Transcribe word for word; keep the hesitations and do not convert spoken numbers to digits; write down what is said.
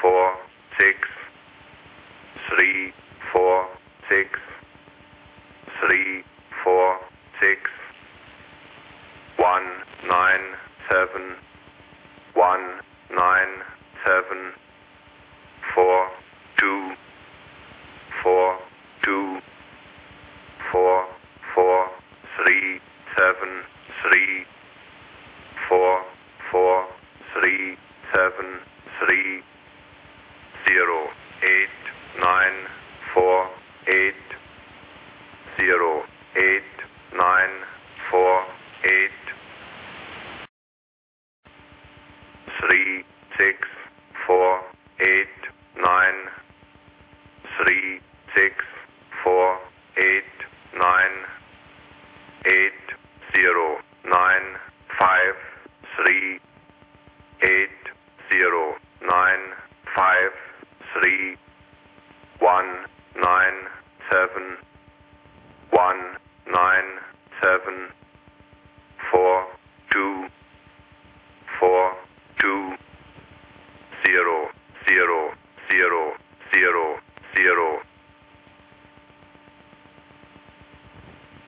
four, six, three, four, six, three, four, six, one, nine, seven, one, nine, seven, four, two, four, two, four, four, three, seven, three, four, four, three, seven, three, zero, eight, nine, four, eight, zero, eight, nine, four, eight, three, six, four, eight, nine, three, six, four, eight, nine, eight, zero, nine, five, three, eight, zero, nine, five, three, one, nine, seven, one, nine, seven, four, two, four, two, zero, zero, zero, zero, zero.